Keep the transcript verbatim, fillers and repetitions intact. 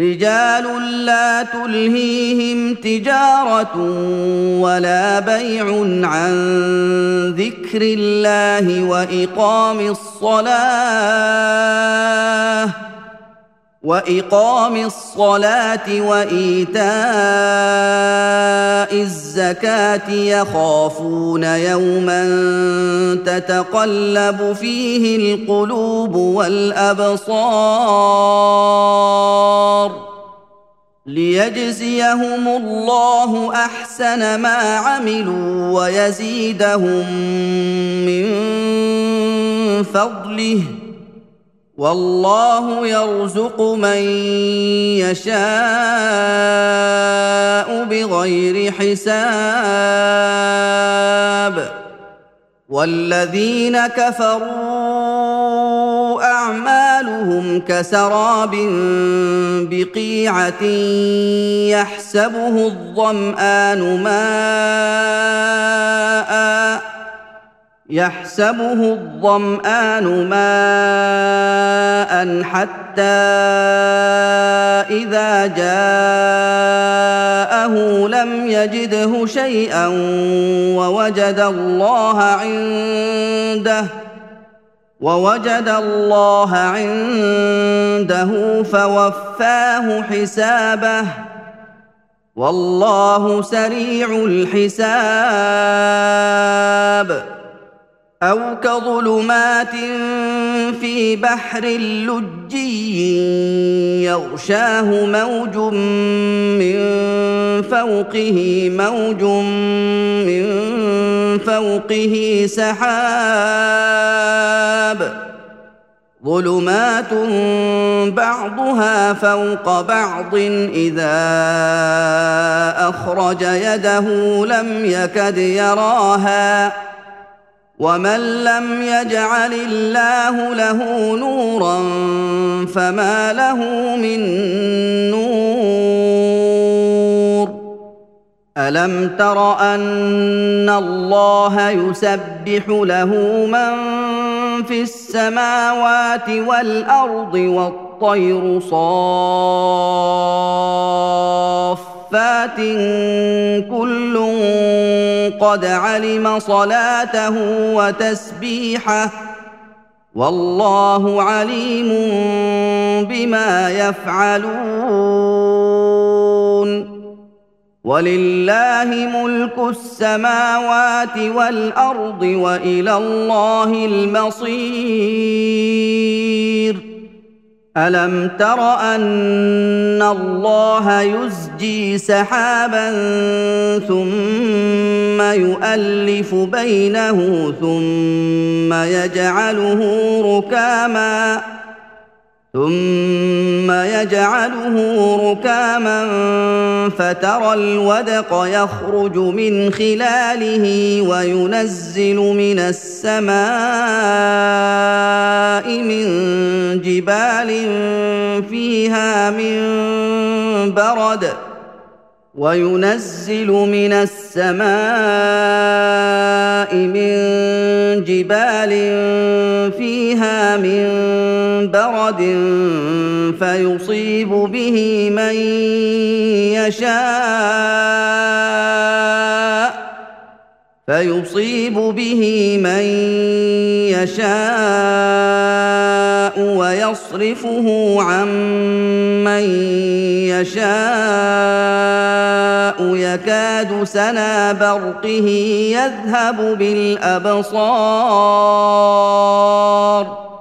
رجال لا تلهيهم تجارة ولا بيع عن ذكر الله وإقام الصلاة وإقام الصلاة وإيتاء الزكاة يخافون يوما تتقلب فيه القلوب والأبصار ليجزيهم الله أحسن ما عملوا ويزيدهم من فضله والله يرزق من يشاء بغير حساب والذين كفروا أعمالهم كسراب بقيعة يحسبه الظمآن ماءً يحسبه الظمآن ماءً حتى إذا جاءه لم يجده شيئا ووجد الله عنده ووجد الله عنده فوفاه حسابه والله سريع الحساب أو كظلمات في بحر لجي يغشاه موج من فوقه موج من فوقه سحاب ظلمات بعضها فوق بعض إذا أخرج يده لم يكد يراها ومن لم يجعل الله له نورا فما له من نور ألم تر أن الله يسبح له من في السماوات والأرض والطير صافات كل قد علم صلاته وتسبيحه والله عليم بما يفعلون ولله ملك السماوات والأرض وإلى الله المصير ألم تر أن الله يزجي سحابا ثم يؤلف بينه ثم يجعله ركاما ثم يجعله ركاما فترى الودق يخرج من خلاله وينزل من السماء من جبال فيها من برد وينزل من السماء من جبال فيها من برد فيصيب به من يشاء فيصيب به من يشاء ويصرفه عن من يشاء يكاد سنا برقه يذهب بالأبصار